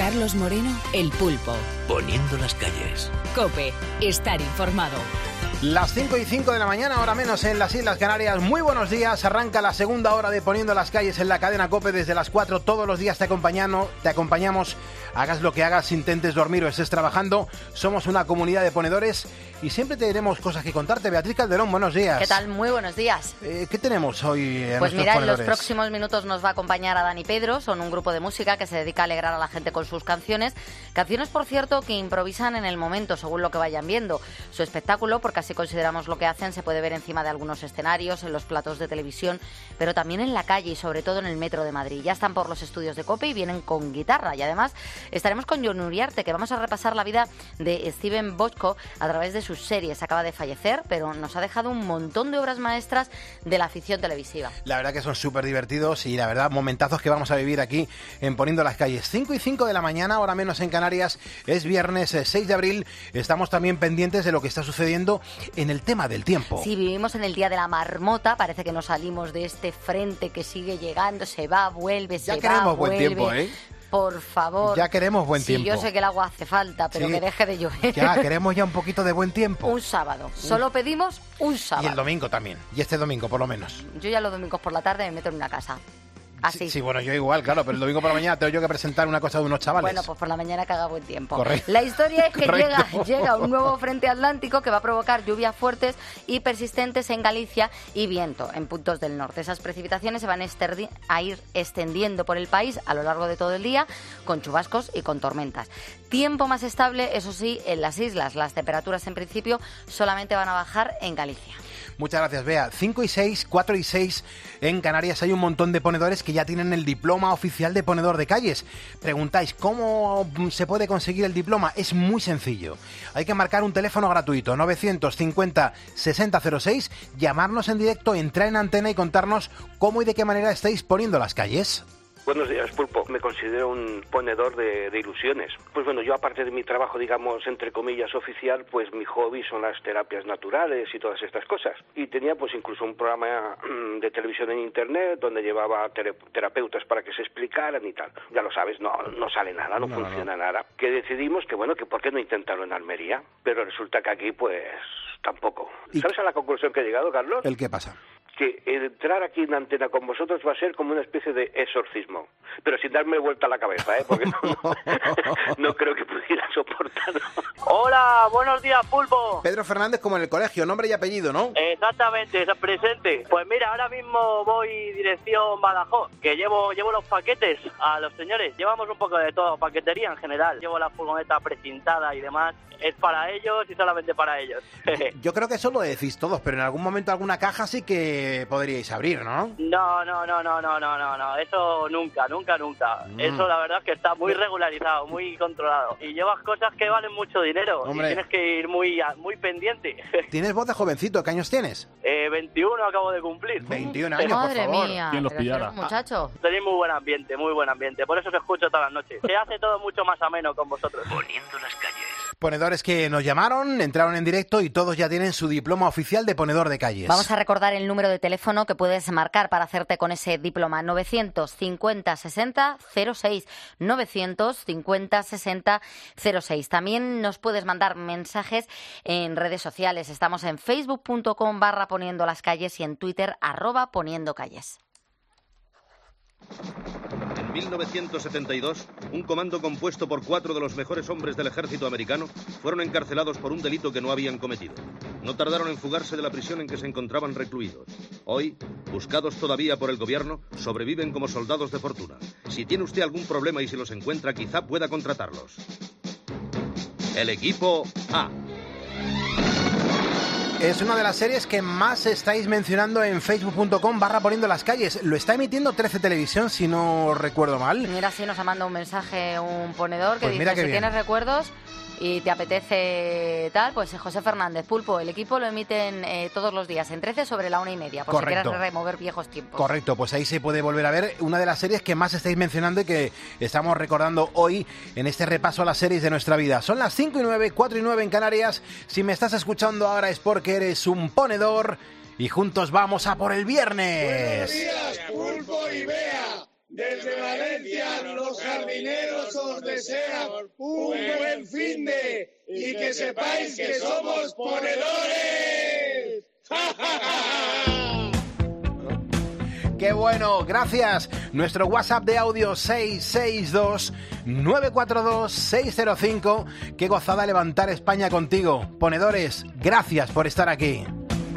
Carlos Moreno, El Pulpo. Poniendo las calles. COPE, estar informado. Las 5:05 de la mañana, hora menos en las Islas Canarias. Muy buenos días, arranca la segunda hora de Poniendo las calles en la cadena COPE desde las 4. Todos los días te acompañamos, hagas lo que hagas, intentes dormir o estés trabajando. Somos una comunidad de ponedores y siempre tenemos cosas que contarte. Beatriz Calderón, buenos días. ¿Qué tal? Muy buenos días. ¿Qué tenemos hoy en Pues mira, ponedores? en los próximos minutos nos va a acompañar Adán y Pedro. Son un grupo de música que se dedica a alegrar a la gente con sus canciones. Canciones, por cierto, que improvisan en el momento, según lo que vayan viendo. Su espectáculo, porque así consideramos lo que hacen, se puede ver encima de algunos escenarios, en los platos de televisión, pero también en la calle y sobre todo en el metro de Madrid. Ya están por los estudios de COPE y vienen con guitarra. Y además estaremos con Jon Uriarte, que vamos a repasar la vida de Steven Bochco a través de sus series. Acaba de fallecer, pero nos ha dejado un montón de obras maestras de la ficción televisiva. La verdad que son súper divertidos y la verdad momentazos que vamos a vivir aquí en Poniendo las calles. 5:05 de la mañana, hora menos en Canarias. Es viernes 6 de abril. Estamos también pendientes de lo que está sucediendo en el tema del tiempo. Sí, vivimos en el día de la marmota. Parece que no salimos de este frente que sigue llegando. Se va, vuelve, se va, Ya queremos vuelve. buen tiempo, ¿eh? Por favor. Ya queremos buen tiempo. Sí, yo sé que el agua hace falta, pero Sí. que deje de llover. Ya queremos ya un poquito de buen tiempo. Un sábado. Solo pedimos un sábado. Y el domingo también. Y este domingo, por lo menos. Yo ya los domingos por la tarde me meto en una casa. Así. Sí, bueno, yo igual, claro, pero el domingo por la mañana tengo yo que presentar una cosa de unos chavales. Bueno, pues por la mañana que haga buen tiempo. Correcto. La historia es que Correcto. llega un nuevo frente atlántico que va a provocar lluvias fuertes y persistentes en Galicia y viento en puntos del norte. Esas precipitaciones se van a ir extendiendo por el país a lo largo de todo el día con chubascos y con tormentas. Tiempo más estable, eso sí, en las islas. Las temperaturas en principio solamente van a bajar en Galicia. Muchas gracias, Bea. 5 y 6, 4 y 6 en Canarias hay un montón de ponedores que ya tienen el diploma oficial de ponedor de calles. Preguntáis, ¿cómo se puede conseguir el diploma? Es muy sencillo. Hay que marcar un teléfono gratuito, 950 6006, llamarnos en directo, entrar en antena y contarnos cómo y de qué manera estáis poniendo las calles. Buenos días, Pulpo. Me considero un ponedor de ilusiones. Pues bueno, yo aparte de mi trabajo, digamos, entre comillas, oficial, pues mi hobby son las terapias naturales y todas estas cosas. Y tenía pues incluso un programa de televisión en internet donde llevaba terapeutas para que se explicaran y tal. Ya lo sabes, no sale nada, no funciona nada. Que decidimos que bueno, que por qué no intentarlo en Almería. Pero resulta que aquí pues tampoco. ¿Sabes a la conclusión que he llegado, Carlos? ¿El qué pasa? Que entrar aquí en antena con vosotros va a ser como una especie de exorcismo, pero sin darme vuelta a la cabeza, porque no creo que pudiera soportarlo. Hola, buenos días, Pulpo. Pedro Fernández como en el colegio, nombre y apellido, ¿no? Exactamente, presente. Pues mira, ahora mismo voy dirección Badajoz, que llevo los paquetes a los señores. Llevamos un poco de todo, paquetería en general. Llevo la furgoneta precintada y demás. Es para ellos y solamente para ellos. Yo creo que eso lo decís todos, pero en algún momento alguna caja sí que podríais abrir, ¿no? No. Eso nunca. Eso la verdad es que está muy regularizado, muy controlado. Y llevas cosas que valen mucho dinero. Hombre. Y tienes que ir muy pendiente. Tienes voz de jovencito, ¿qué años tienes? 21 acabo de cumplir. 21 años, Madre por favor. mía, ¿Quién los pero si pillara? eres muchacho. Tenéis muy buen ambiente. Por eso os escucho todas las noches. Se hace todo mucho más ameno con vosotros. Poniendo las calles. Ponedores que nos llamaron, entraron en directo y todos ya tienen su diploma oficial de ponedor de calles. Vamos a recordar el número de teléfono que puedes marcar para hacerte con ese diploma: 950 60 06. 950 60 06. También nos puedes mandar mensajes en redes sociales. Estamos en facebook.com/poniendo las calles y en Twitter @poniendo calles. En 1972, un comando compuesto por 4 de los mejores hombres del ejército americano fueron encarcelados por un delito que no habían cometido. No tardaron en fugarse de la prisión en que se encontraban recluidos. Hoy, buscados todavía por el gobierno, sobreviven como soldados de fortuna. Si tiene usted algún problema y si los encuentra, quizá pueda contratarlos. El equipo A. Es una de las series que más estáis mencionando en facebook.com/poniendo las calles. Lo está emitiendo 13 Televisión, si no recuerdo mal. Mira, si nos ha mandado un mensaje un ponedor que Pues dice, mira qué si bien. tienes recuerdos y te apetece tal, pues José Fernández, Pulpo, el equipo lo emiten todos los días en 13 sobre la 1:30, por Correcto. si quieres remover viejos tiempos. Correcto, pues ahí se puede volver a ver una de las series que más estáis mencionando y que estamos recordando hoy en este repaso a las series de nuestra vida. Son las 5:09, 4:09 en Canarias. Si me estás escuchando ahora es porque eres un ponedor y juntos vamos a por el viernes. Buenos días, Pulpo y Bea. Desde Valencia, los jardineros os desean un buen finde y que sepáis que somos ponedores. ¡Qué bueno! ¡Gracias! Nuestro WhatsApp de audio 662-942-605. ¡Qué gozada levantar España contigo! Ponedores, gracias por estar aquí.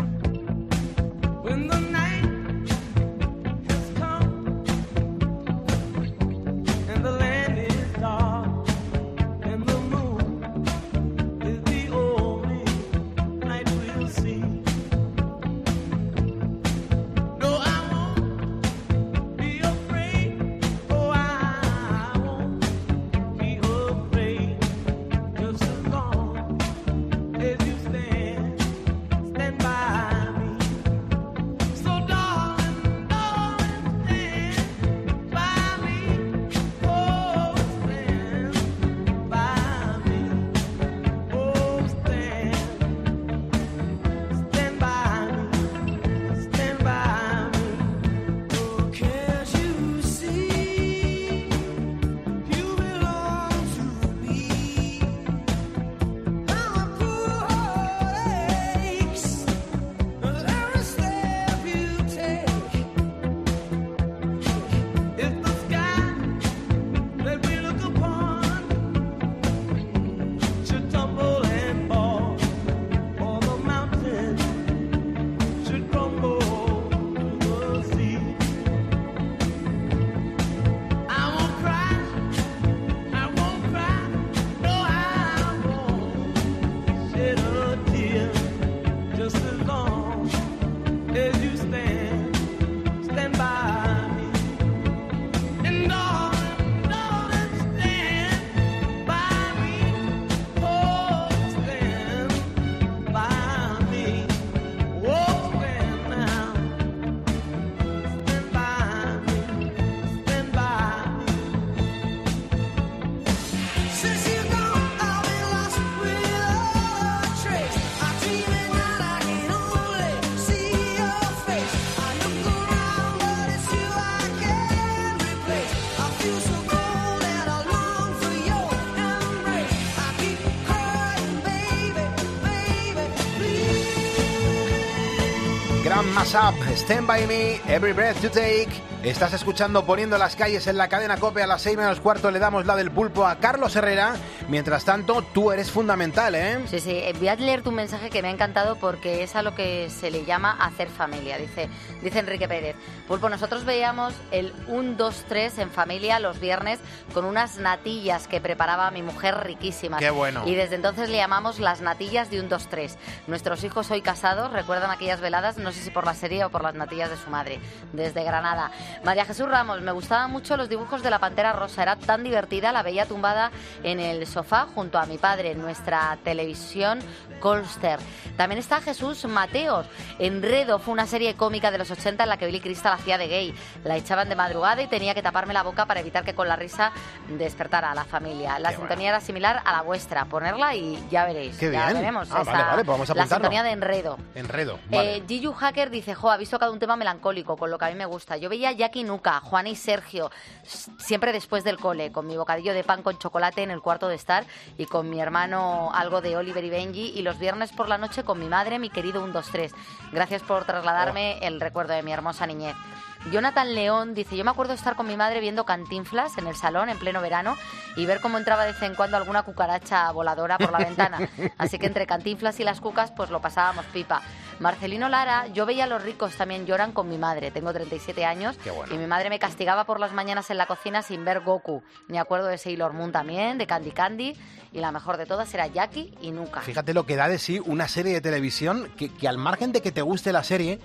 Mashup, Stand By Me, Every Breath You Take. Estás escuchando Poniendo las Calles en la cadena COPE. A las 6:15 le damos la del pulpo a Carlos Herrera. Mientras tanto, tú eres fundamental, ¿eh? Sí, sí. Voy a leer tu mensaje que me ha encantado porque es a lo que se le llama hacer familia. Dice Enrique Pérez: Pulpo, nosotros veíamos el 1, 2, 3 en familia los viernes con unas natillas que preparaba mi mujer riquísimas. ¡Qué bueno! Y desde entonces le llamamos las natillas de 1, 2, 3. Nuestros hijos hoy casados recuerdan aquellas veladas, no sé si por la serie o por las natillas de su madre. Desde Granada. María Jesús Ramos: me gustaban mucho los dibujos de la Pantera Rosa, era tan divertida, la veía tumbada en el sofá junto a mi padre en nuestra televisión Colster. También está Jesús Mateos: Enredo fue una serie cómica de los 80 en la que Billy Crystal hacía de gay. La echaban de madrugada y tenía que taparme la boca para evitar que con la risa despertara a la familia. La sintonía era similar a la vuestra, ponerla y ya veréis. Qué bien. Ya veremos. Vale, pues vamos a apuntarlo. La sintonía de Enredo. Vale. Giyu Hacker dice: habéis tocado un tema melancólico, con lo que a mí me gusta. Yo veía Jackie Nuca, Juan y Sergio, siempre después del cole, con mi bocadillo de pan con chocolate en el cuarto de estar y con mi hermano algo de Oliver y Benji, y los viernes por la noche con mi madre, mi querido 1, 2, 3. Gracias por trasladarme el recuerdo de mi hermosa niñez. Jonathan León dice: yo me acuerdo de estar con mi madre viendo Cantinflas en el salón en pleno verano y ver cómo entraba de vez en cuando alguna cucaracha voladora por la ventana. Así que entre Cantinflas y las cucas pues lo pasábamos pipa. Marcelino Lara: yo veía a Los ricos también lloran con mi madre. Tengo 37 años y mi madre me castigaba por las mañanas en la cocina sin ver Goku. Me acuerdo de Sailor Moon también, de Candy Candy, y la mejor de todas era Jackie y Nuka. Fíjate lo que da de sí una serie de televisión que al margen de que te guste la serie,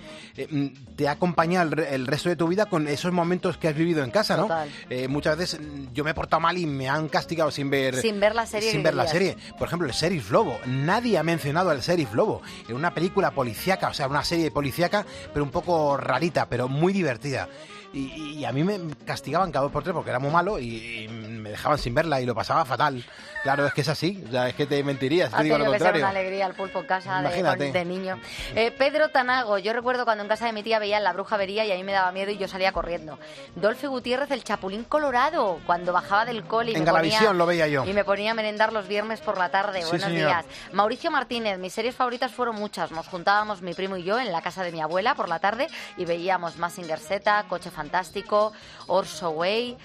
te acompaña el resto de tu vida con esos momentos que has vivido en casa, ¿no? Total. Muchas veces yo me he portado mal y me han castigado sin ver la serie. Por ejemplo, el Sheriff Lobo. Nadie ha mencionado al Sheriff Lobo. En una película policíaca, o sea, una serie policíaca, pero un poco rarita, pero muy divertida. y a mí me castigaban cada 2 por 3 porque era muy malo y me dejaban sin verla y lo pasaba fatal. Claro, es que es así, o sea, es que te mentirías, te digo lo contrario. Una alegría el pulpo en casa Imagínate. de niño. Pedro Tanago, yo recuerdo cuando en casa de mi tía veían La Bruja Vería y a mí me daba miedo y yo salía corriendo. Dolphy Gutiérrez, el Chapulín Colorado, cuando bajaba del cole y en Galavisión lo veía yo. Y me ponía a merendar los viernes por la tarde. Sí, Buenos señor. días. Mauricio Martínez, mis series favoritas fueron muchas. Nos juntábamos mi primo y yo en la casa de mi abuela por la tarde y veíamos Mazinger Z, Coche Fantástico, Orso Way,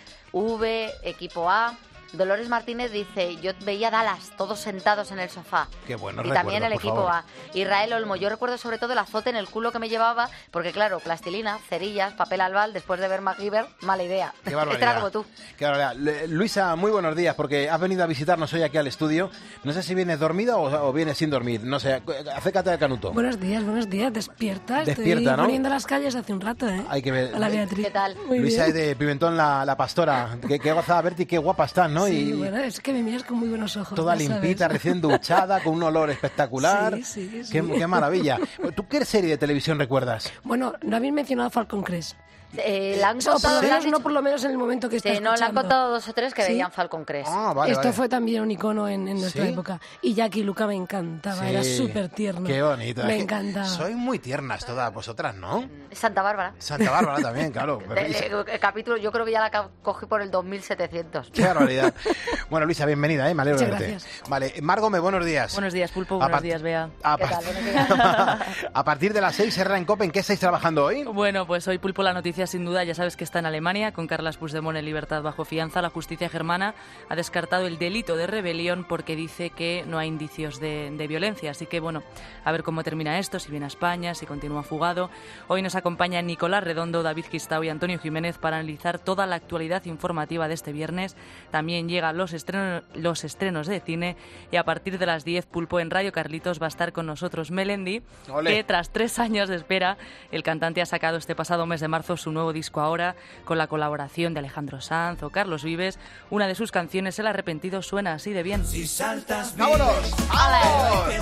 V, Equipo A. Dolores Martínez dice, yo veía Dallas, todos sentados en el sofá. Qué bueno. Y también el Equipo A. Israel Olmo, yo recuerdo sobre todo el azote en el culo que me llevaba, porque claro, plastilina, cerillas, papel albal, después de ver MacGyver, mala idea. Qué barbaridad. Este era como tú. Qué barbaridad. Luisa, muy buenos días, porque has venido a visitarnos hoy aquí al estudio. No sé si vienes dormida o vienes sin dormir. No sé, acércate al canuto. Buenos días, despierta. Despierta, Estoy ¿no? poniendo las calles hace un rato, ¿eh? Hay que ver. Hola, Beatriz. ¿Qué tal? Muy Luisa bien. es de Pimentón, la pastora. Qué gozada verte y qué guapa estás, ¿no? Sí, y bueno, es que me miras con muy buenos ojos. toda ya limpita, sabes. recién duchada, con un olor espectacular. Sí. Qué maravilla. ¿Tú qué serie de televisión recuerdas? Bueno, no habéis mencionado Falcon Crest. La han O por contado, lo la han menos, dicho- no por lo menos en el momento que está Sí, no, le han escuchando. contado 2 o 3 que ¿Sí? veían Falcon Crest. Ah, vale, Esto vale. fue también un icono en nuestra ¿Sí? época. Y Jackie Luca me encantaba, era Sí. súper tierno. Qué bonito. Me Es que encantaba. Sois muy tiernas todas vosotras, ¿no? Santa Bárbara. Santa Bárbara también, claro. Pero El capítulo, yo creo que ya la cogí por el 2700. qué barbaridad. Bueno, Luisa, bienvenida, me alegro de Muchas verte. gracias. Vale, Margome, buenos días. Buenos días, Pulpo. A Buenos part- días, Bea. A, ¿Qué par- tal? Buenos días. a partir de las 6, Herrera en Cope, ¿en qué estáis trabajando hoy? Bueno, pues hoy, Pulpo, la noticia sin duda, ya sabes que está en Alemania, con Carles Puigdemont en libertad bajo fianza. La justicia germana ha descartado el delito de rebelión porque dice que no hay indicios de violencia. Así que, bueno, a ver cómo termina esto, si viene a España, si continúa fugado. Hoy nos acompañan Nicolás Redondo, David Gistau y Antonio Jiménez para analizar toda la actualidad informativa de este viernes. También llegan los estrenos de cine y a partir de las 10, Pulpo, en Radio Carlitos va a estar con nosotros Melendi, Ole. que tras 3 años de espera, el cantante ha sacado este pasado mes de marzo su nuevo disco Ahora, con la colaboración de Alejandro Sanz o Carlos Vives. Una de sus canciones, El Arrepentido, suena así de bien. ¡Vámonos! ¡Vámonos!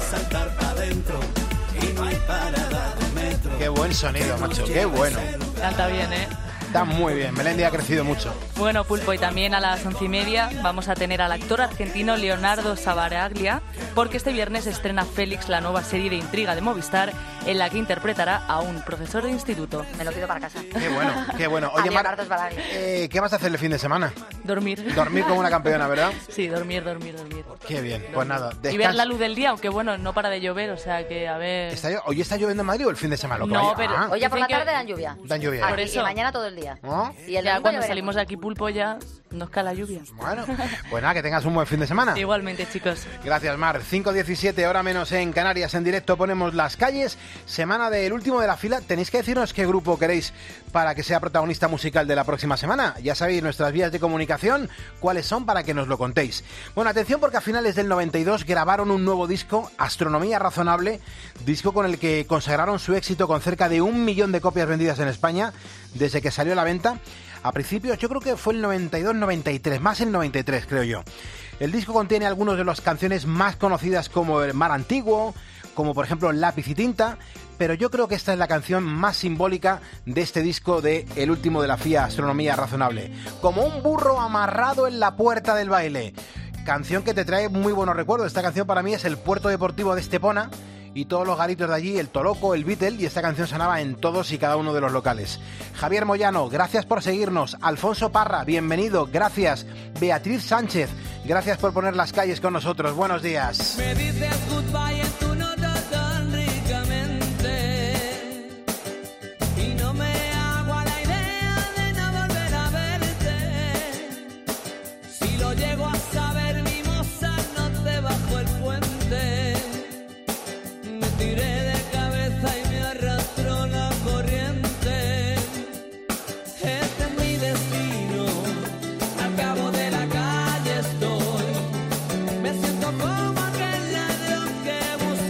Qué buen sonido, macho, qué bueno. Canta bien, ¿eh? Está muy bien, Melendi ha crecido mucho. Bueno, Pulpo, y también a las 11:30 vamos a tener al actor argentino Leonardo Sabaraglia, porque este viernes estrena Félix, la nueva serie de intriga de Movistar, en la que interpretará a un profesor de instituto. Me lo pido para casa. Qué bueno, qué bueno. Oye, A Leonardo Sbaraglia. ¿qué vas a hacer el fin de semana? Dormir. Dormir como una campeona, ¿verdad? Sí, dormir. Qué bien, pues nada. Y ver la luz del día, aunque bueno, no para de llover, o sea que a ver... ¿Hoy está lloviendo en Madrid o el fin de semana? Lo que No, vaya? pero- Ah, Hoy ya por la Dicen que- tarde dan lluvia. dan lluvia. Aquí, Por eso. Y mañana todo el día. ¿No? Y el Ya domingo cuando ya salimos de aquí, Pulpo, ya nos cae la lluvia. Bueno, pues nada, que tengas un buen fin de semana. Igualmente, chicos. Gracias, Mar. 5:17, hora menos en Canarias. En directo ponemos Las Calles. Semana del último de la fila. Tenéis que decirnos qué grupo queréis para que sea protagonista musical de la próxima semana. Ya sabéis nuestras vías de comunicación, cuáles son para que nos lo contéis. Bueno, atención porque a finales del 92 grabaron un nuevo disco, Astronomía Razonable, disco con el que consagraron su éxito con cerca de 1 millón de copias vendidas en España desde que salió a la venta. A principios, yo creo que fue el 92-93, más el 93, creo yo. El disco contiene algunas de las canciones más conocidas como El Mar Antiguo, como por ejemplo Lápiz y Tinta, pero yo creo que esta es la canción más simbólica de este disco de El último de la FIA, Astronomía Razonable. Como un burro amarrado en la puerta del baile. Canción que te trae muy buenos recuerdos. Esta canción para mí es el puerto deportivo de Estepona y todos los garitos de allí, el Toloco, el Beatle, y esta canción sonaba en todos y cada uno de los locales. Javier Moyano, gracias por seguirnos. Alfonso Parra, bienvenido, gracias. Beatriz Sánchez, gracias por poner Las Calles con nosotros. Buenos días. Me dices goodbye en tu nota tan ricamente y no me hago a la idea de no volver a verte. Si lo llego a saber, mi moza, no te bajo el puente. Me tiré de cabeza y me arrastró la corriente. Este es mi destino, al cabo de la calle estoy. Me siento como aquel ladrón que busca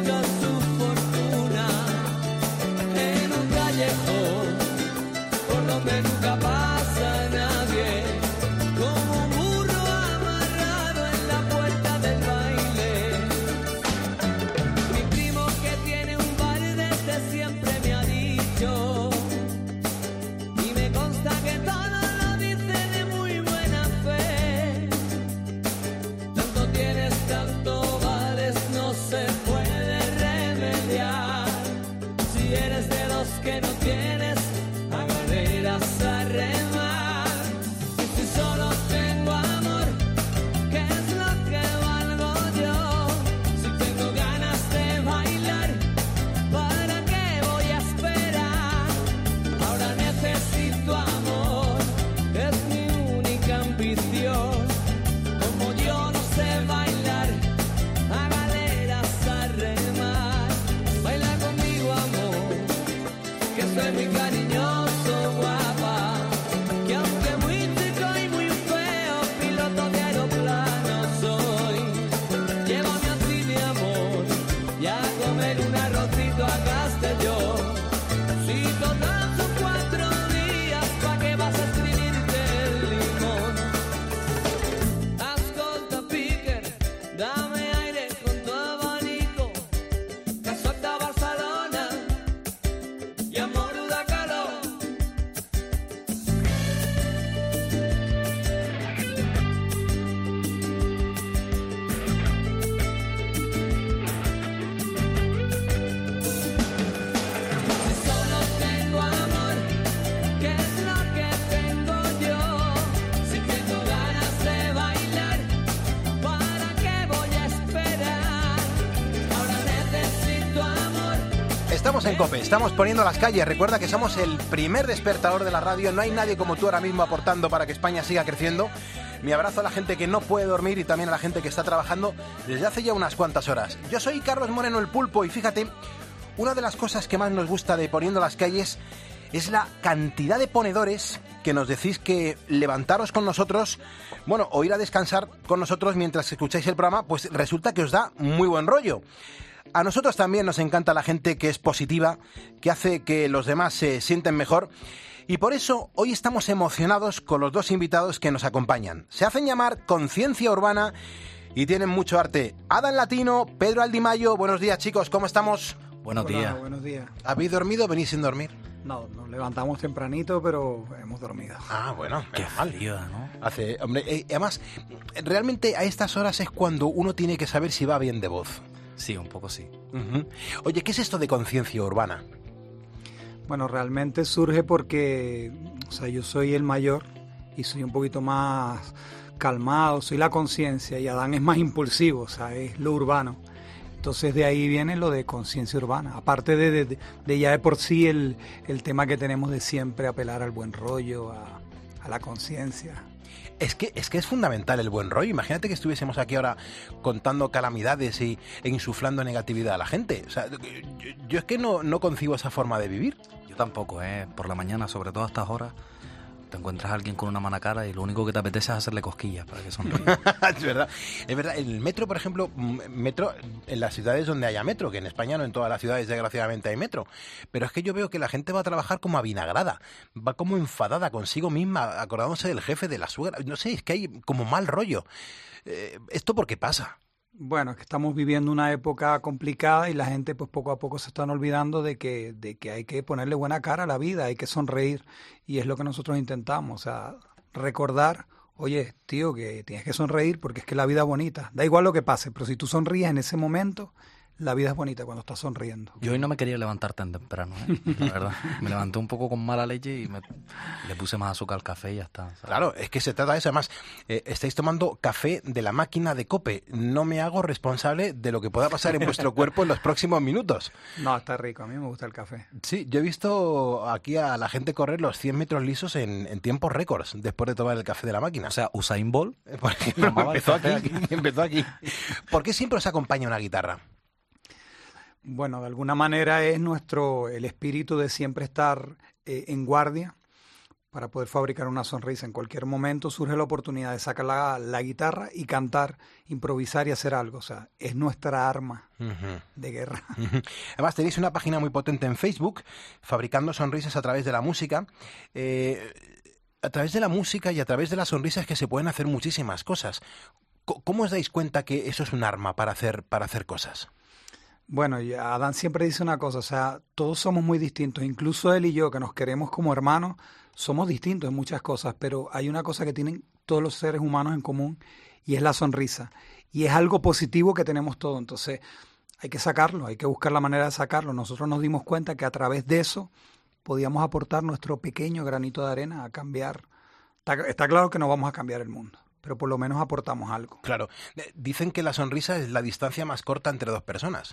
Estamos en COPE, estamos poniendo las calles. Recuerda que somos el primer despertador de la radio. No hay nadie como tú ahora mismo aportando para que España siga creciendo. Mi abrazo a la gente que no puede dormir y también a la gente que está trabajando desde hace ya unas cuantas horas. Yo soy Carlos Moreno, el Pulpo, y fíjate, una de las cosas que más nos gusta de Poniendo las calles es la cantidad de ponedores que nos decís que levantaros con nosotros, bueno, o ir a descansar con nosotros mientras escucháis el programa, pues resulta que os da muy buen rollo. A nosotros también nos encanta la gente que es positiva, que hace que los demás se sienten mejor. Y por eso hoy estamos emocionados con los dos invitados que nos acompañan. Se hacen llamar Conciencia Urbana y tienen mucho arte. Adán Latino, Pedro Aldimayo. Buenos días, chicos, ¿cómo estamos? Buenos días. Buenos días. ¿Habéis dormido o venís sin dormir? No, nos levantamos tempranito, pero hemos dormido. Ah, bueno. Qué frío, ¿no? Hombre, además, realmente a estas horas es cuando uno tiene que saber si va bien de voz. Sí, un poco sí. Oye, ¿qué es esto de conciencia urbana? Bueno, realmente surge porque, yo soy el mayor y soy un poquito más calmado, soy la conciencia, y Adán es más impulsivo, es lo urbano. Entonces de ahí viene lo de conciencia urbana. Aparte de ya de por sí el tema que tenemos de siempre apelar al buen rollo, a la conciencia. Es que es fundamental el buen rollo. Imagínate que estuviésemos aquí ahora contando calamidades e insuflando negatividad a la gente. O sea, yo es que no concibo esa forma de vivir. Yo tampoco, por la mañana, sobre todo a estas horas, te encuentras a alguien con una mala cara y lo único que te apetece es hacerle cosquillas para que sonríe. Es verdad. En el metro, por ejemplo, en las ciudades donde haya metro, que en España no en todas las ciudades desgraciadamente hay metro, pero es que yo veo que la gente va a trabajar como avinagrada, va como enfadada consigo misma, acordándose del jefe, de la suegra, no sé, es que hay como mal rollo. ¿Esto por qué pasa? Bueno, es que estamos viviendo una época complicada y la gente pues poco a poco se están olvidando de que hay que ponerle buena cara a la vida, hay que sonreír, y es lo que nosotros intentamos, recordar, oye, tío, que tienes que sonreír porque es que la vida es bonita, da igual lo que pase, pero si tú sonríes en ese momento, la vida es bonita cuando estás sonriendo. Yo hoy no me quería levantar tan temprano, la verdad. Me levanté un poco con mala leche y le puse más azúcar al café y ya está, ¿sabes? Claro, es que se trata de eso. Además, estáis tomando café de la máquina de COPE. No me hago responsable de lo que pueda pasar en vuestro cuerpo en los próximos minutos. No, está rico. A mí me gusta el café. Sí, yo he visto aquí a la gente correr los 100 metros lisos en tiempos récords después de tomar el café de la máquina. O sea, Usain Bolt empezó aquí. ¿Por qué siempre os acompaña una guitarra? Bueno, de alguna manera es el espíritu de siempre estar en guardia para poder fabricar una sonrisa. En cualquier momento surge la oportunidad de sacar la guitarra y cantar, improvisar y hacer algo. O sea, es nuestra arma de guerra. Además, tenéis una página muy potente en Facebook, Fabricando Sonrisas a través de la música. A través de la música y a través de las sonrisas que se pueden hacer muchísimas cosas. ¿Cómo os dais cuenta que eso es un arma para hacer cosas? Bueno, y Adán siempre dice una cosa, todos somos muy distintos, incluso él y yo, que nos queremos como hermanos, somos distintos en muchas cosas, pero hay una cosa que tienen todos los seres humanos en común y es la sonrisa. Y es algo positivo que tenemos todos, entonces hay que sacarlo, hay que buscar la manera de sacarlo. Nosotros nos dimos cuenta que a través de eso podíamos aportar nuestro pequeño granito de arena a cambiar. Está claro que no vamos a cambiar el mundo, pero por lo menos aportamos algo. Claro, dicen que la sonrisa es la distancia más corta entre dos personas.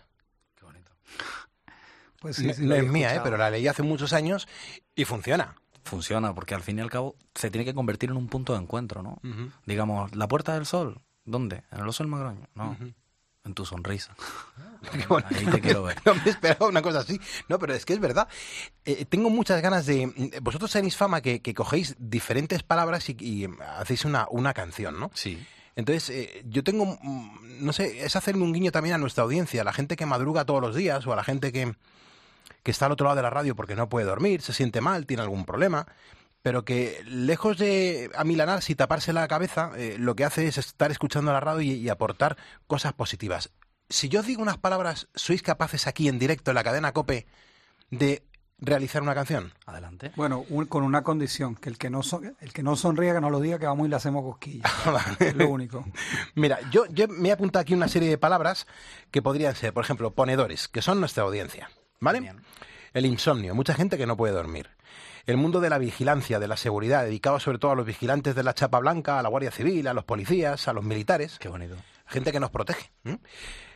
Pues sí, no es mía, pero la leí hace muchos años y funciona. Funciona, porque al fin y al cabo se tiene que convertir en un punto de encuentro, ¿no? Digamos, la Puerta del Sol, ¿dónde? ¿En el Oso del Magroño? No, en tu sonrisa. Ahí te quiero ver. No me esperaba una cosa así. No, pero es que es verdad. Tengo muchas ganas de... Vosotros tenéis fama que cogéis diferentes palabras y hacéis una canción, ¿no? Sí. Entonces, yo tengo, no sé, es hacerle un guiño también a nuestra audiencia, a la gente que madruga todos los días o a la gente que está al otro lado de la radio porque no puede dormir, se siente mal, tiene algún problema, pero que lejos de amilanarse y taparse la cabeza, lo que hace es estar escuchando la radio y aportar cosas positivas. Si yo os digo unas palabras, ¿sois capaces aquí en directo en la cadena COPE de realizar una canción? Adelante. Bueno, con una condición, que el que no sonría que no lo diga, que vamos y le hacemos cosquillas. Es lo único. Mira, yo me he apuntado aquí una serie de palabras que podrían ser, por ejemplo, ponedores, que son nuestra audiencia, ¿vale? Bien. El insomnio, mucha gente que no puede dormir. El mundo de la vigilancia, de la seguridad, dedicado sobre todo a los vigilantes de la chapa blanca, a la Guardia Civil, a los policías, a los militares. Qué bonito. Gente que nos protege.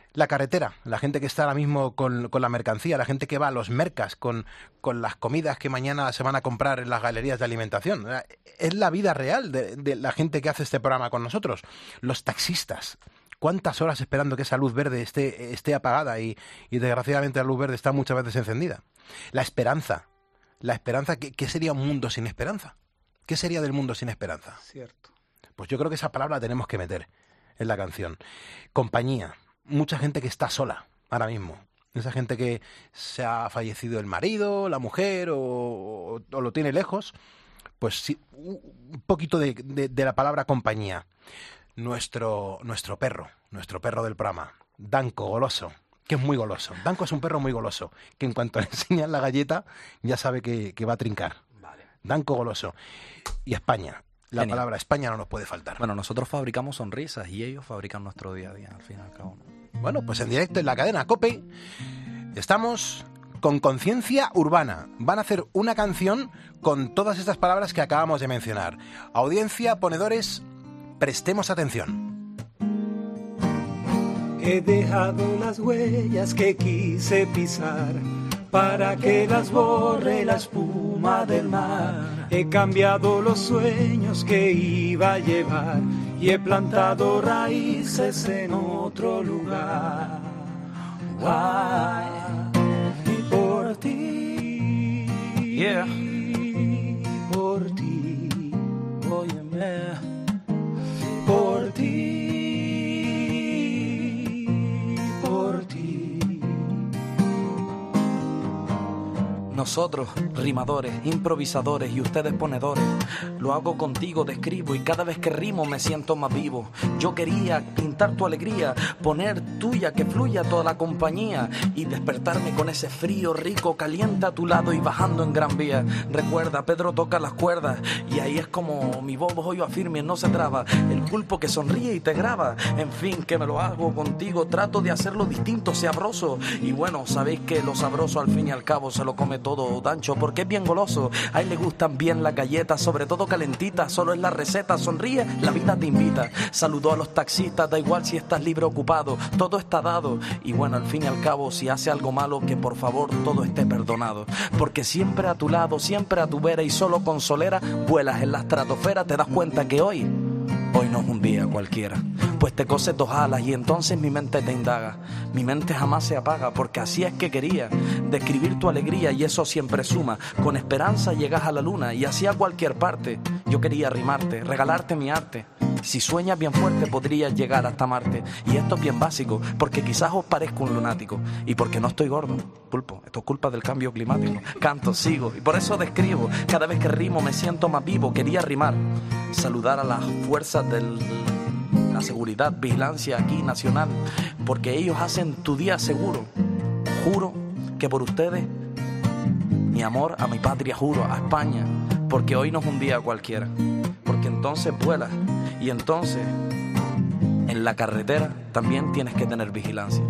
La carretera, la gente que está ahora mismo con la mercancía, la gente que va a los mercas con las comidas que mañana se van a comprar en las galerías de alimentación. Es la vida real de la gente que hace este programa con nosotros. Los taxistas. ¿Cuántas horas esperando que esa luz verde esté apagada y desgraciadamente la luz verde está muchas veces encendida? La esperanza. La esperanza, ¿qué sería un mundo sin esperanza? ¿Qué sería del mundo sin esperanza? Cierto. Pues yo creo que esa palabra la tenemos que meter en la canción. Compañía. Mucha gente que está sola ahora mismo. Esa gente que se ha fallecido el marido, la mujer o lo tiene lejos. Pues sí, un poquito de la palabra compañía. Nuestro perro del programa, Danco, goloso, que es muy goloso. Danco es un perro muy goloso, que en cuanto le enseñan la galleta ya sabe que va a trincar. Vale. Danco, goloso. Y España. La Genial. palabra España no nos puede faltar. Bueno, nosotros fabricamos sonrisas y ellos fabrican nuestro día a día, al fin y al cabo. Bueno, pues en directo en la cadena COPE estamos con Conciencia Urbana. Van a hacer una canción con todas estas palabras que acabamos de mencionar. Audiencia, ponedores, prestemos atención. He dejado las huellas que quise pisar para que las borre la espuma del mar. He cambiado los sueños que iba a llevar y he plantado raíces en otro lugar. Ay, por ti, Yeah. por ti, óyeme, por ti, por ti. Nosotros, rimadores, improvisadores y ustedes ponedores, lo hago contigo, te escribo y cada vez que rimo me siento más vivo. Yo quería pintar tu alegría, poner tuya que fluya toda la compañía y despertarme con ese frío rico, caliente a tu lado y bajando en Gran Vía. Recuerda, Pedro toca las cuerdas y ahí es como mi voz hoy afirme, no se traba. El pulpo que sonríe y te graba. En fin, que me lo hago contigo, trato de hacerlo distinto, sabroso. Y bueno, sabéis que lo sabroso al fin y al cabo se lo come todo Dancho, porque es bien goloso. A él le gustan bien las galletas, sobre todo calentitas, solo es la receta. Sonríe, la vida te invita. Saludó a los taxistas, da igual si estás libre o ocupado, todo está dado. Y bueno, al fin y al cabo, si hace algo malo, que por favor todo esté perdonado. Porque siempre a tu lado, siempre a tu vera y solo con solera, vuelas en la estratosfera, te das cuenta que hoy no es un día cualquiera. Pues te coses dos alas y entonces mi mente te indaga. Mi mente jamás se apaga porque así es que quería describir tu alegría y eso siempre suma. Con esperanza llegas a la luna y así a cualquier parte. Yo quería rimarte, regalarte mi arte. Si sueñas bien fuerte podrías llegar hasta Marte. Y esto es bien básico porque quizás os parezco un lunático y porque no estoy gordo, pulpo, esto es culpa del cambio climático. Canto, sigo y por eso describo. Cada vez que rimo me siento más vivo. Quería rimar, saludar a las fuerzas de la seguridad, vigilancia aquí nacional, porque ellos hacen tu día seguro. Juro que por ustedes mi amor a mi patria, juro, a España, porque hoy no es un día cualquiera, porque entonces vuelas y entonces en la carretera también tienes que tener vigilancia,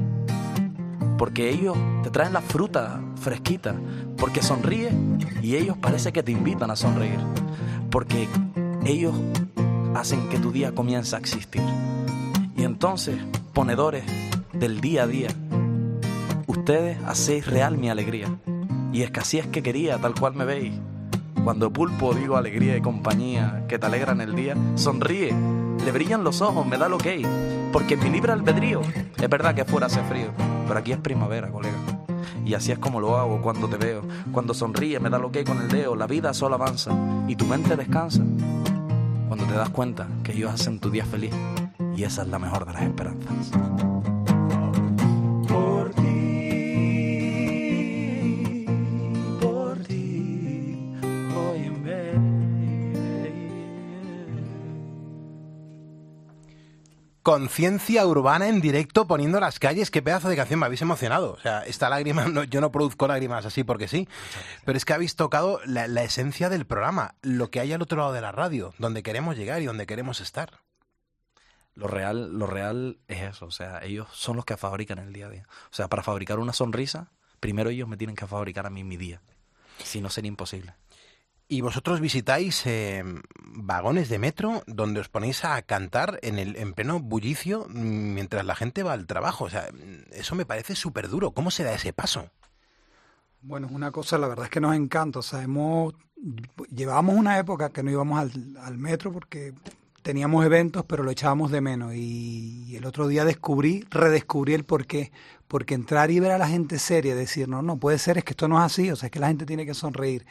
porque ellos te traen la fruta fresquita, porque sonríes y ellos parece que te invitan a sonreír, porque ellos hacen que tu día comience a existir. Y entonces, ponedores del día a día, ustedes hacéis real mi alegría. Y es que así es que quería, tal cual me veis. Cuando pulpo digo alegría y compañía que te alegran el día, sonríe, le brillan los ojos, me da lo que hay. Porque en mi libre albedrío, es verdad que fuera hace frío, pero aquí es primavera, colega. Y así es como lo hago cuando te veo. Cuando sonríe, me da lo que hay con el dedo. La vida solo avanza y tu mente descansa cuando te das cuenta que ellos hacen tu día feliz. Y esa es la mejor de las esperanzas. Por ti, óyeme. Conciencia Urbana en directo poniendo las calles. Qué pedazo de canción, me habéis emocionado. O sea, esta lágrima, yo no produzco lágrimas así porque sí, pero es que habéis tocado la esencia del programa, lo que hay al otro lado de la radio, donde queremos llegar y donde queremos estar. Lo real es eso, o sea, ellos son los que fabrican el día a día. O sea, para fabricar una sonrisa, primero ellos me tienen que fabricar a mí mi día. Si no, sería imposible. Y vosotros visitáis vagones de metro donde os ponéis a cantar en pleno bullicio mientras la gente va al trabajo. O sea, eso me parece súper duro. ¿Cómo se da ese paso? Bueno, es una cosa, la verdad es que nos encanta. O sea, llevábamos una época que no íbamos al metro porque teníamos eventos, pero lo echábamos de menos. Y el otro día redescubrí el porqué. Porque entrar y ver a la gente seria y decir, no puede ser, es que esto no es así, o sea, es que la gente tiene que sonreír.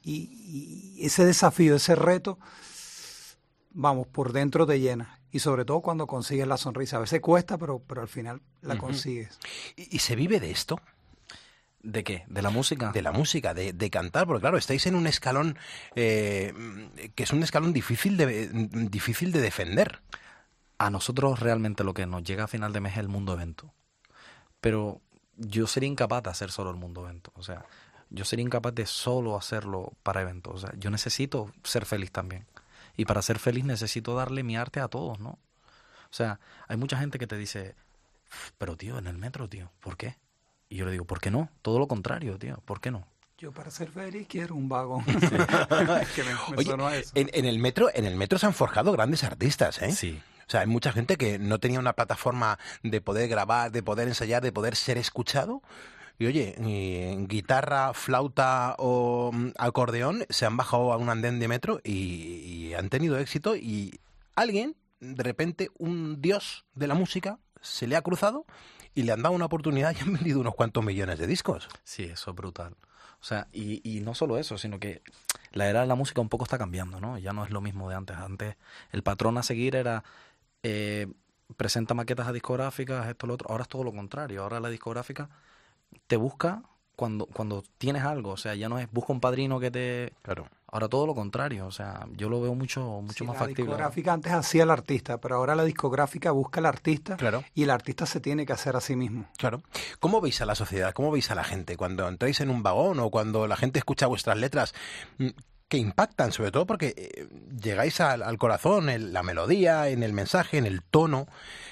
Y ese desafío, ese reto, vamos, por dentro te llena. Y sobre todo cuando consigues la sonrisa. A veces cuesta, pero al final la consigues. ¿Y se vive de esto? ¿De qué? ¿De la música? De la música, de cantar, porque claro, estáis en un escalón que es un escalón difícil de defender. A nosotros realmente lo que nos llega a final de mes es el mundo evento. Pero yo sería incapaz de hacer solo el mundo evento. O sea, yo sería incapaz de solo hacerlo para eventos. O sea, yo necesito ser feliz también. Y para ser feliz necesito darle mi arte a todos, ¿no? O sea, hay mucha gente que te dice, pero tío, en el metro, tío, ¿por qué? Y yo le digo, ¿por qué no? Todo lo contrario, tío, ¿por qué no? Yo para ser feliz quiero un vagón. Sí. Que me Oye, sonó a eso. en el metro se han forjado grandes artistas, ¿eh? Sí. O sea, hay mucha gente que no tenía una plataforma de poder grabar, de poder ensayar, de poder ser escuchado. Y oye, guitarra, flauta o acordeón se han bajado a un andén de metro y han tenido éxito. Y alguien, de repente, un dios de la música, se le ha cruzado y le han dado una oportunidad y han vendido unos cuantos millones de discos. Sí, eso es brutal. O sea, y no solo eso, sino que la era de la música un poco está cambiando, ¿no? Ya no es lo mismo de antes. Antes el patrón a seguir era presenta maquetas a discográficas, esto, lo otro. Ahora es todo lo contrario. Ahora la discográfica te busca cuando tienes algo. O sea, ya no es busca un padrino que te... Claro. Ahora todo lo contrario. O sea, yo lo veo mucho Sí, más la factible. La discográfica antes hacía al artista, pero ahora la discográfica busca al artista. Claro. Y el artista se tiene que hacer a sí mismo. Claro. ¿Cómo veis a la sociedad? ¿Cómo veis a la gente? Cuando entráis en un vagón o cuando la gente escucha vuestras letras, que impactan, sobre todo porque llegáis al corazón, en la melodía, en el mensaje, en el tono.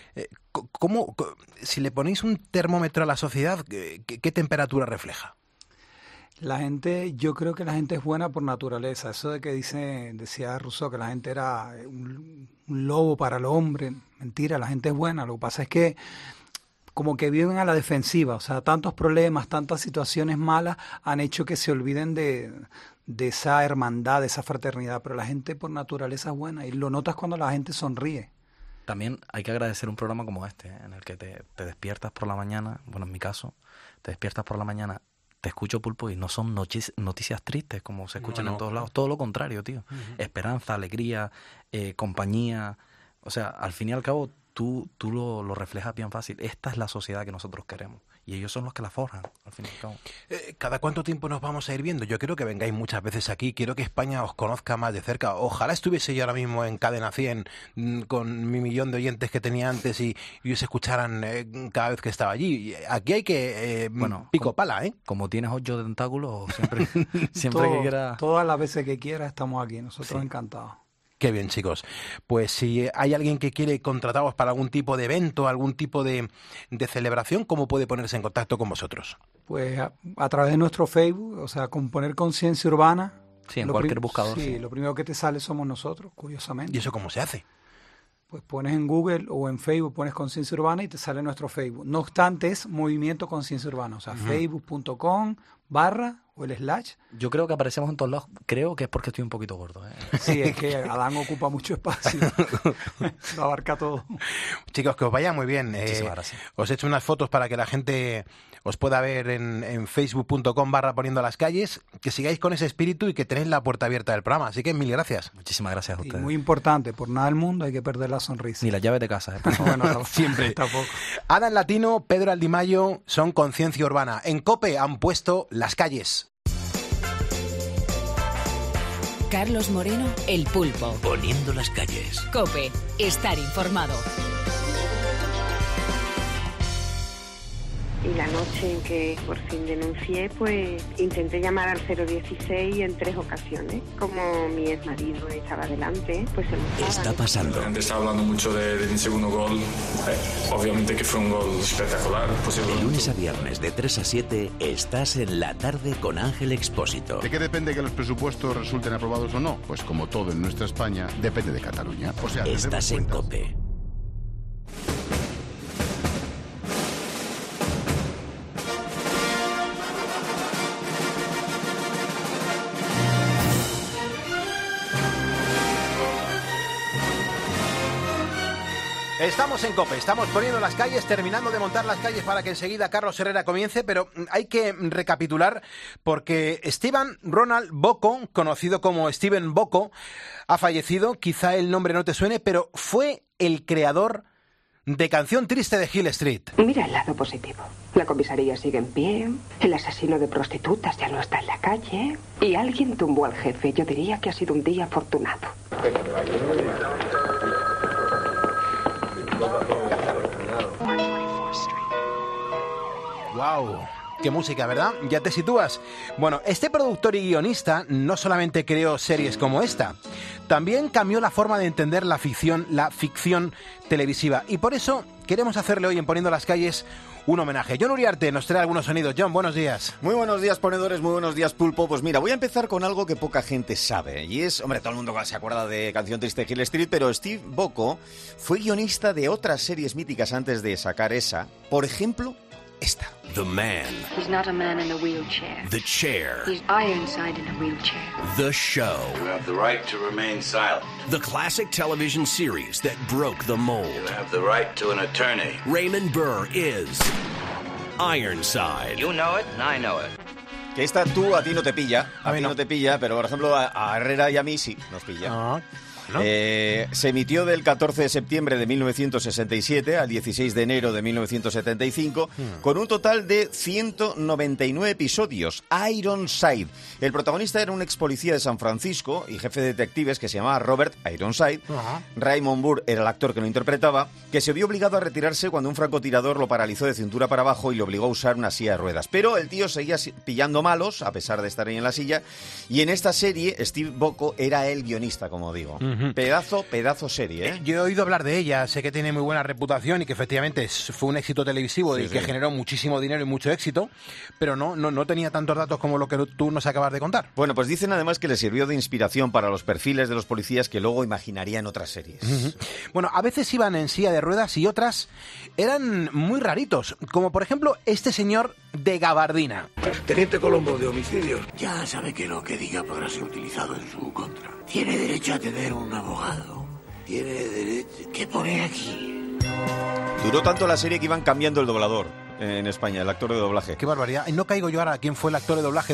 Si le ponéis un termómetro a la sociedad, ¿qué temperatura refleja? La gente, yo creo que la gente es buena por naturaleza. Eso de que decía Rousseau que la gente era un lobo para el hombre, mentira, la gente es buena. Lo que pasa es que como que viven a la defensiva, o sea, tantos problemas, tantas situaciones malas han hecho que se olviden de esa hermandad, de esa fraternidad, pero la gente por naturaleza es buena y lo notas cuando la gente sonríe. También hay que agradecer un programa como este, en el que te despiertas por la mañana, bueno, en mi caso, te despiertas por la mañana, te escucho, Pulpo, y no son noticias tristes como se escuchan en todos lados, todo lo contrario, tío. Esperanza, alegría, compañía, o sea, al fin y al cabo tú lo reflejas bien fácil. Esta es la sociedad que nosotros queremos. Y ellos son los que la forjan, al fin y al cabo. ¿Cada cuánto tiempo nos vamos a ir viendo? Yo quiero que vengáis muchas veces aquí. Quiero que España os conozca más de cerca. Ojalá estuviese yo ahora mismo en Cadena 100 con mi millón de oyentes que tenía antes y os escucharan cada vez que estaba allí. Aquí hay que pico pala, ¿eh? Como tienes 8 tentáculos, siempre que quieras... Todas las veces que quieras estamos aquí. Nosotros encantados. Qué bien, chicos. Pues si hay alguien que quiere contrataros para algún tipo de evento, algún tipo de celebración, ¿cómo puede ponerse en contacto con vosotros? Pues a través de nuestro Facebook, o sea, con poner Conciencia Urbana. Sí, en cualquier buscador. Sí, lo primero que te sale somos nosotros, curiosamente. ¿Y eso cómo se hace? Pues pones en Google o en Facebook, pones Conciencia Urbana y te sale nuestro Facebook. No obstante, es Movimiento Conciencia Urbana, o sea, facebook.com/ o el /. Yo creo que aparecemos en todos lados. Creo que es porque estoy un poquito gordo, ¿eh? Sí, es que Adán ocupa mucho espacio. Lo abarca todo. Chicos, que os vaya muy bien. Muchísimas gracias. Os he hecho unas fotos para que la gente os pueda ver en facebook.com/ poniendo las calles. Que sigáis con ese espíritu y que tenéis la puerta abierta del programa. Así que mil gracias. Muchísimas gracias a ustedes. Y muy importante, por nada del mundo hay que perder la sonrisa. Ni las llaves de casa, ¿eh? Bueno, no, siempre. Tampoco. Adán Latino, Pedro Aldimayo son Conciencia Urbana. En COPE han puesto las calles. Carlos Moreno, El Pulpo. Poniendo las calles. COPE, estar informado. Y la noche en que por fin denuncié, pues intenté llamar al 016 en 3 ocasiones. Como mi exmarido estaba delante, pues se lo Está pasando. Antes estaba hablando mucho de mi segundo gol. Obviamente que fue un gol espectacular. De lunes a viernes de 3 a 7 estás en La Tarde con Ángel Expósito. ¿De qué depende que los presupuestos resulten aprobados o no? Pues como todo en nuestra España, depende de Cataluña. O sea, estás en COPE. Estamos en COPE, estamos poniendo las calles, terminando de montar las calles para que enseguida Carlos Herrera comience, pero hay que recapitular porque Steven Ronald Bocco, conocido como Steven Bocco, ha fallecido. Quizá el nombre no te suene, pero fue el creador de Canción Triste de Hill Street. Mira el lado positivo. La comisaría sigue en pie, el asesino de prostitutas ya no está en la calle y alguien tumbó al jefe. Yo diría que ha sido un día afortunado. ¡Wow! ¡Qué música!, ¿verdad? Ya te sitúas. Bueno, este productor y guionista no solamente creó series como esta, también cambió la forma de entender la ficción televisiva. Y por eso queremos hacerle hoy en Poniendo las Calles un homenaje. John Uriarte nos trae algunos sonidos. John, buenos días. Muy buenos días, ponedores, muy buenos días, Pulpo. Pues mira, voy a empezar con algo que poca gente sabe. Y es, hombre, todo el mundo se acuerda de Canción Triste de Hill Street, pero Steve Bocco fue guionista de otras series míticas antes de sacar esa. Por ejemplo, esta. The Man. He's not a man in a wheelchair. The Chair. He's Ironside in a wheelchair. The Show. You have the right to remain silent. The classic television series that broke the mold. You have the right to an attorney. Raymond Burr is Ironside. You know it, and I know it. Que esta a ti no te pilla, a mí no te pilla, pero por ejemplo a Herrera y a mí sí nos pilla. ¿No? Se emitió del 14 de septiembre de 1967 al 16 de enero de 1975 con un total de 199 episodios. Ironside. El protagonista era un ex policía de San Francisco y jefe de detectives que se llamaba Robert Ironside. Raymond Burr era el actor que lo interpretaba, que se vio obligado a retirarse cuando un francotirador lo paralizó de cintura para abajo y le obligó a usar una silla de ruedas. Pero el tío seguía pillando malos, a pesar de estar ahí en la silla, y en esta serie Steve Bocco era el guionista, como digo. Pedazo serie, ¿eh? Yo he oído hablar de ella, sé que tiene muy buena reputación y que efectivamente fue un éxito televisivo y que generó muchísimo dinero y mucho éxito, pero no tenía tantos datos como lo que tú nos acabas de contar. Bueno, pues dicen además que le sirvió de inspiración para los perfiles de los policías que luego imaginaría en otras series. Bueno, a veces iban en silla de ruedas y otras eran muy raritos, como por ejemplo este señor de gabardina. Teniente Colombo de homicidios. Ya sabe que lo que diga podrá ser utilizado en su contra. Tiene derecho a tener un abogado. Tiene derecho... ¿Qué pone aquí? Duró tanto la serie que iban cambiando el doblador en España, el actor de doblaje. Qué barbaridad. No caigo yo ahora quién fue el actor de doblaje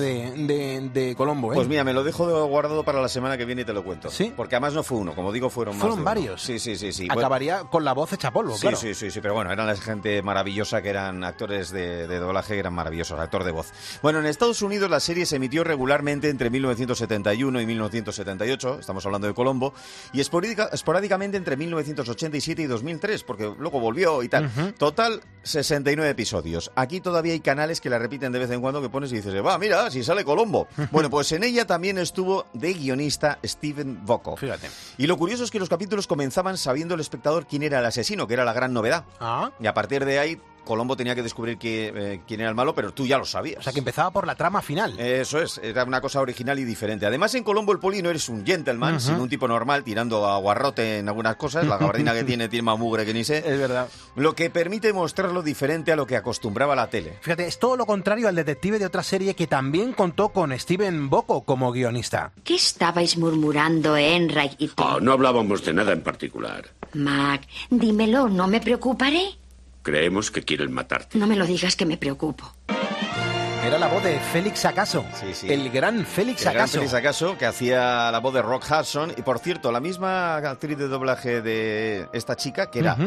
de Colombo, ¿eh? Pues mira, me lo dejo guardado para la semana que viene y te lo cuento. ¿Sí? Porque además no fue uno, como digo, fueron varios. Sí. Acabaría con la voz hecha polvo, claro. Sí, pero bueno, eran la gente maravillosa que eran actores de doblaje, que eran maravillosos, actor de voz. Bueno, en Estados Unidos la serie se emitió regularmente entre 1971 y 1978, estamos hablando de Colombo, y esporádicamente entre 1987 y 2003, porque luego volvió y tal. Total, 69 episodios. Aquí todavía hay canales que la repiten de vez en cuando, que pones y dices, mira, si sale Colombo. Bueno, pues en ella también estuvo de guionista Steven Bocco. Fíjate. Y lo curioso es que los capítulos comenzaban sabiendo el espectador quién era el asesino, que era la gran novedad. Y a partir de ahí Colombo tenía que descubrir quién era el malo, pero tú ya lo sabías. O sea, que empezaba por la trama final. Eso es, era una cosa original y diferente. Además, en Colombo el poli no eres un gentleman, sino un tipo normal, tirando a guarrote en algunas cosas. La gabardina que tiene más mugre que ni sé. Es verdad. Lo que permite mostrarlo diferente a lo que acostumbraba la tele. Fíjate, es todo lo contrario al detective de otra serie que también contó con Steven Bocco como guionista. ¿Qué estabais murmurando, Enright y tú? No hablábamos de nada en particular. Mac, dímelo, ¿no me preocuparé? Creemos que quieren matarte. No me lo digas, que me preocupo. Era la voz de Félix Acaso. Sí. El gran Félix Acaso. El gran Félix Acaso, que hacía la voz de Rock Hudson. Y por cierto, la misma actriz de doblaje de esta chica, que era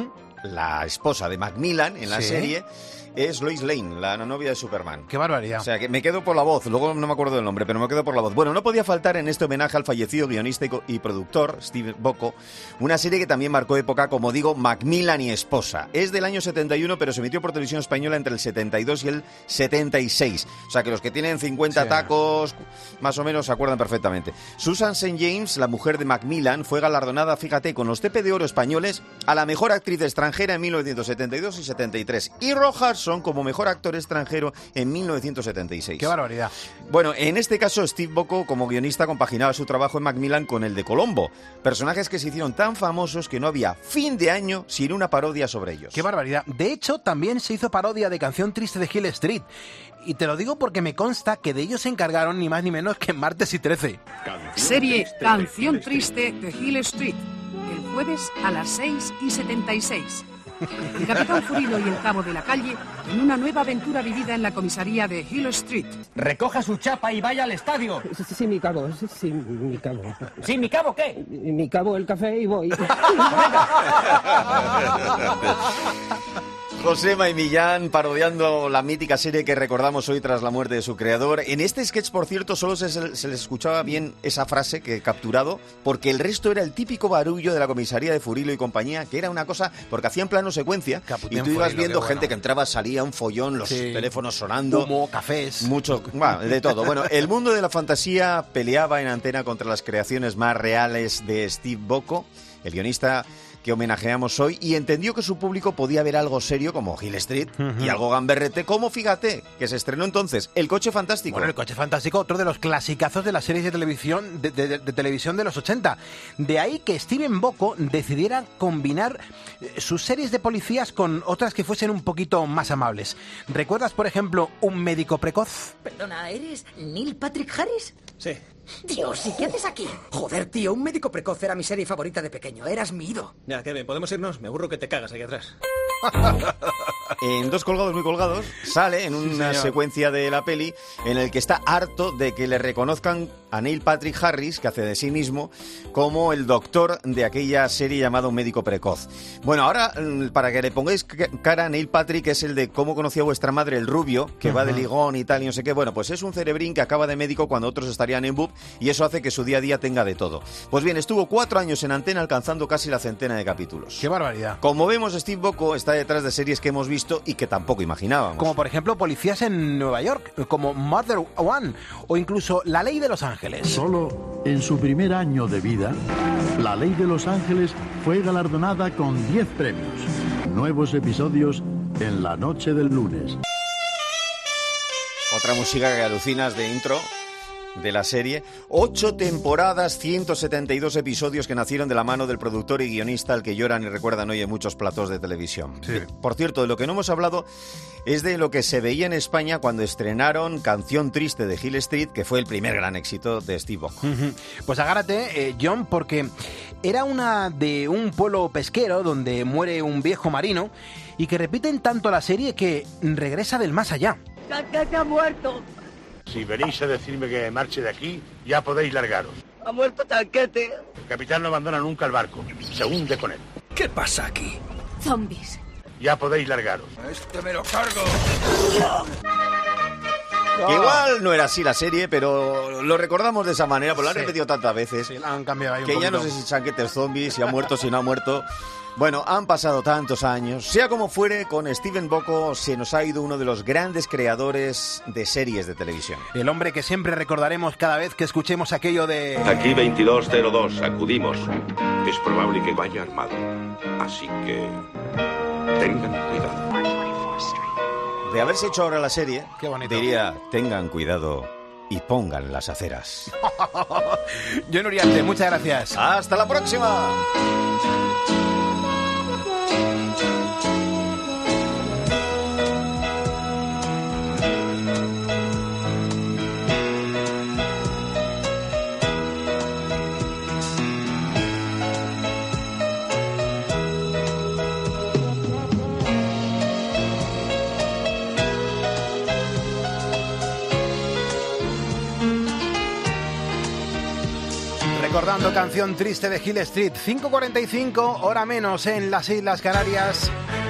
la esposa de Macmillan en la Sí. serie, es Lois Lane, la novia de Superman. Qué barbaridad. O sea, que me quedo por la voz, luego no me acuerdo del nombre, pero me quedo por la voz. Bueno, no podía faltar en este homenaje al fallecido guionista y productor, Steve Boko, una serie que también marcó época, como digo, Macmillan y esposa. Es del año 71, pero se emitió por televisión española entre el 72 y el 76. O sea, que los que tienen 50 tacos, más o menos, se acuerdan perfectamente. Susan St. James, la mujer de Macmillan, fue galardonada, fíjate, con los TP de Oro españoles a la mejor actriz extranjera en 1972 y 73. Y Rojas como mejor actor extranjero en 1976. ¡Qué barbaridad! Bueno, en este caso Steve Boko, como guionista, compaginaba su trabajo en Macmillan con el de Colombo. Personajes que se hicieron tan famosos que no había fin de año sin una parodia sobre ellos. ¡Qué barbaridad! De hecho, también se hizo parodia de Canción Triste de Hill Street. Y te lo digo porque me consta que de ellos se encargaron ni más ni menos que en Martes y 13. Serie Canción Triste de Hill Street. El jueves a las 6:76. El capitán Furilo y el cabo de la calle en una nueva aventura vivida en la comisaría de Hill Street. Recoja su chapa y vaya al estadio. Sí, mi cabo, sí, mi cabo. ¿Sí, mi cabo qué? Mi cabo, el café y voy. Josema y Millán parodiando la mítica serie que recordamos hoy tras la muerte de su creador. En este sketch, por cierto, solo se les escuchaba bien esa frase que he capturado, porque el resto era el típico barullo de la comisaría de Furilo y compañía, que era una cosa, porque hacían plano secuencia, y tú ibas viendo gente que entraba, salía, un follón, los teléfonos sonando. Humo, cafés. Mucho, bueno, de todo. Bueno, el mundo de la fantasía peleaba en antena contra las creaciones más reales de Steve Boko, el guionista que homenajeamos hoy, y entendió que su público podía ver algo serio como Hill Street y algo gamberrete como, fíjate, que se estrenó entonces El Coche Fantástico. Bueno, El Coche Fantástico, otro de los clasicazos de las series de televisión de televisión de los 80. De ahí que Steven Boko decidiera combinar sus series de policías con otras que fuesen un poquito más amables. ¿Recuerdas, por ejemplo, Un médico precoz? Perdona, ¿eres Neil Patrick Harris? Sí. Dios, ¿y qué haces aquí? Joder, tío, Un médico precoz era mi serie favorita de pequeño. Eras mi ídolo. Ya, Kevin, ¿podemos irnos? Me aburro que te cagas aquí atrás. En Dos colgados muy colgados sale en una secuencia de la peli en el que está harto de que le reconozcan a Neil Patrick Harris, que hace de sí mismo, como el doctor de aquella serie llamada Un médico precoz. Bueno, ahora, para que le pongáis cara, Neil Patrick es el de Cómo conocí a vuestra madre, el rubio, que va de ligón y tal y no sé qué. Bueno, pues es un cerebrín que acaba de médico cuando otros estarían en BUP, y eso hace que su día a día tenga de todo. Pues bien, estuvo 4 años en antena, alcanzando casi la centena de capítulos. ¡Qué barbaridad! Como vemos, Steve Boko está detrás de series que hemos visto y que tampoco imaginábamos. Como por ejemplo Policías en Nueva York, como Murder One, o incluso La Ley de Los Ángeles. Solo en su primer año de vida, La Ley de Los Ángeles fue galardonada con 10 premios. Nuevos episodios en la noche del lunes. Otra música que alucinas de intro de la serie. 8 temporadas, 172 episodios que nacieron de la mano del productor y guionista al que lloran y recuerdan hoy en muchos platós de televisión. Sí. Por cierto, de lo que no hemos hablado es de lo que se veía en España cuando estrenaron Canción Triste de Hill Street, que fue el primer gran éxito de Steve Boko. Pues agárrate, John, porque era una de un pueblo pesquero donde muere un viejo marino y que repiten tanto la serie que regresa del más allá. ¡Que ha muerto! Si venís a decirme que me marche de aquí, ya podéis largaros. ¡Ha muerto Tanquete! El capitán no abandona nunca el barco, se hunde con él. ¿Qué pasa aquí? Zombies. Ya podéis largaros. ¡Este me lo cargo! Que igual no era así la serie, pero lo recordamos de esa manera, porque lo han repetido tantas veces. Sí, la han cambiado ahí un que poquito. Ya no sé si Chanquete es zombie, si ha muerto, si no ha muerto. Bueno, han pasado tantos años. Sea como fuere, con Steven Boko se nos ha ido uno de los grandes creadores de series de televisión. El hombre que siempre recordaremos cada vez que escuchemos aquello de... Aquí 2202, acudimos. Es probable que vaya armado. Así que... tengan cuidado. De haberse hecho ahora la serie, qué bonito, diría, tengan cuidado y pongan las aceras. John Uriarte, muchas gracias. ¡Hasta la próxima! Recordando Canción Triste de Hill Street. 5:45, hora menos en las Islas Canarias.